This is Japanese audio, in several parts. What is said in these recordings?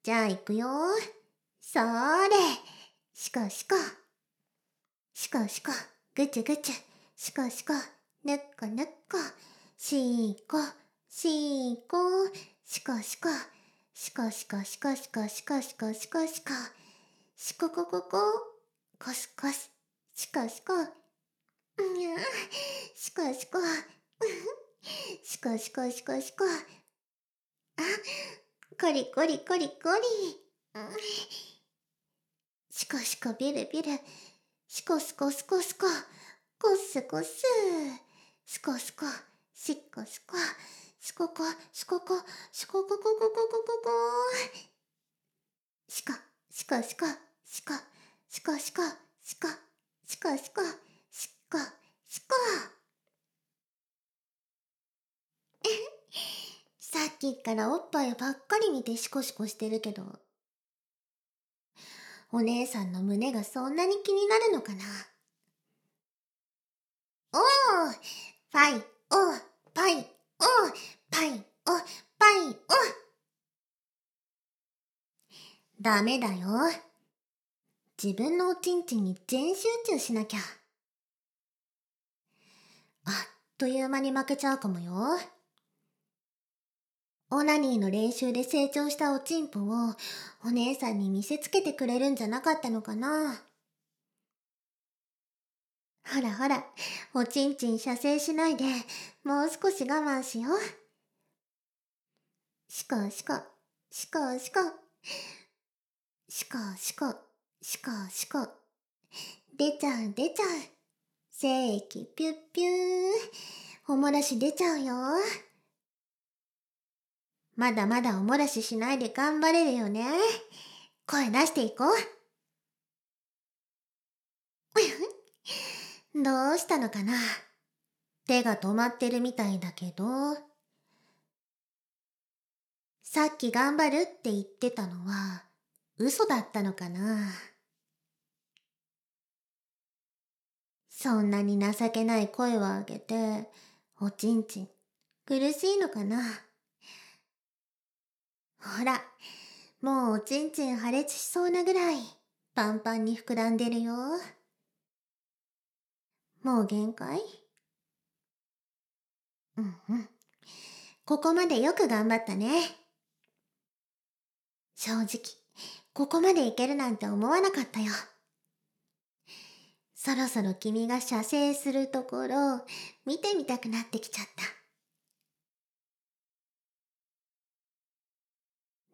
じゃあ行くよ。そーれ。しこしこ。しこしこ。ぐちゅぐちゅ。しこしこ。ぬっこぬっこ。しーこ。しーこ。しこしこ。しこしこしこしこしこしこしこしこ。しここここ。こすこす。しこしこ。にゃー。しこしこ。しこしこしこしこ。あ、コリコリコリコリ。しこしこビルビル。しこすこすこすこ。こすこす。すこすこ。しっこすこ。しここ、しここ、しここここここここ。しこ、しこしこ、しこ、しこしこ、しこ、しこしこ、しこ、しこ。さっきからおっぱいばっかり見てシコシコしてるけど、お姉さんの胸がそんなに気になるのかな。おー、パイ、おー、パイ、おー、パイ、おー、パイ、おー。ダメだよ。自分のおちんちんに全集中しなきゃ。あっという間に負けちゃうかもよ。オナニーの練習で成長したおちんぽをお姉さんに見せつけてくれるんじゃなかったのかな。ほらほら、おちんちん射精しないで、もう少し我慢しよう。しこしこ、しこしこ、しこしこ、しこしこ。出ちゃう出ちゃう。精液ピュッピュー。おもらし出ちゃうよ。まだまだおもらししないで頑張れるよね。声出していこう。どうしたのかな。手が止まってるみたいだけど。さっき頑張るって言ってたのは嘘だったのかな。そんなに情けない声を上げて、おちんちん苦しいのかな。ほら、もうおちんちん破裂しそうなぐらいパンパンに膨らんでるよ。もう限界？うんうん。ここまでよく頑張ったね。正直、ここまでいけるなんて思わなかったよ。そろそろ君が射精するところ、見てみたくなってきちゃった。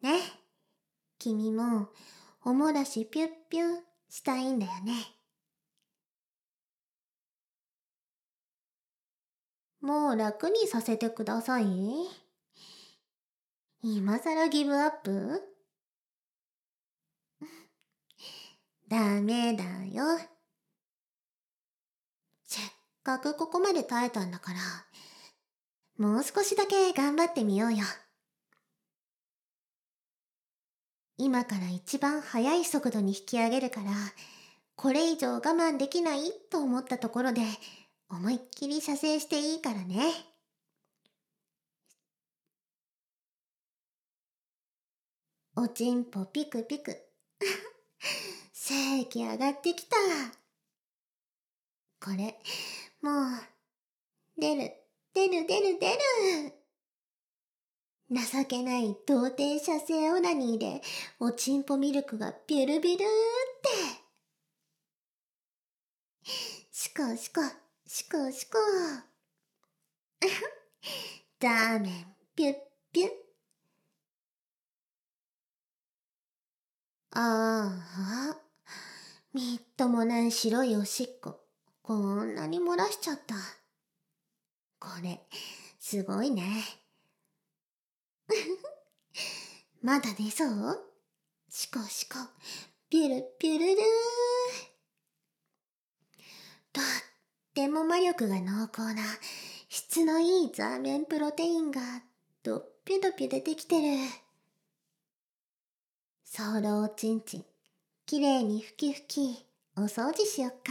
ね。君も、おもらしピュッピュしたいんだよね。もう楽にさせてください。今さらギブアップ？ダメだよ。せっかくここまで耐えたんだから、もう少しだけ頑張ってみようよ。今から一番速い速度に引き上げるから、これ以上我慢できないと思ったところで、思いっきり射精していいからね。おちんぽピクピク。精液上がってきた。これ、もう、出る、出る出る出る。情けない童貞射精オナニーで、おちんぽミルクがビュルビュルーって。しこしこ、しこしこ。ザーメン、ピュッピュッ。ああ、みっともない白いおしっこ。こんなに漏らしちゃった。これ、すごいね。まだ出そう？しこしこ、ピュルピュルルー。とっても魔力が濃厚な、質のいいザーメンプロテインが、どっぴゅどぴゅ出てきてる。ソロおちんちん、きれいにふきふき、お掃除しよっか。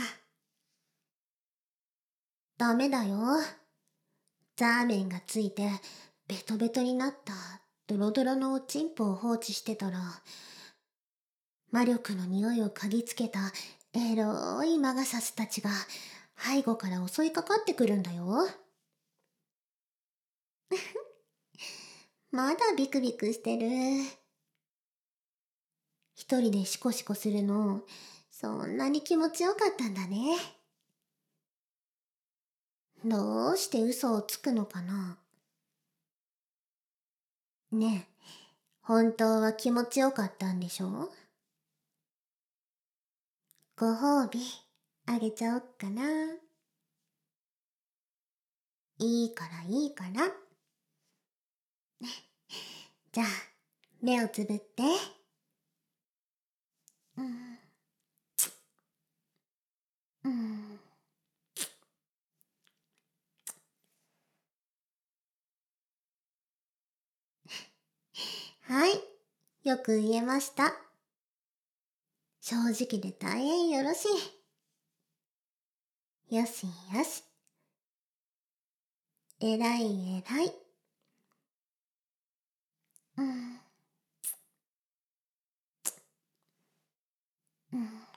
ダメだよ。ザーメンがついて、ベトベトになったドロドロのおちんぽを放置してたら、魔力の匂いを嗅ぎつけたエロいマガサスたちが背後から襲いかかってくるんだよ。まだビクビクしてる。一人でシコシコするの、そんなに気持ちよかったんだね。どうして嘘をつくのかな。ねえ、本当は気持ちよかったんでしょ。ご褒美、あげちゃおっかな。いいからいいから。じゃあ、目をつぶって。うん、うん。はい、よく言えました。正直で大変よろしい。よしよし。えらいえらい。うん、うん。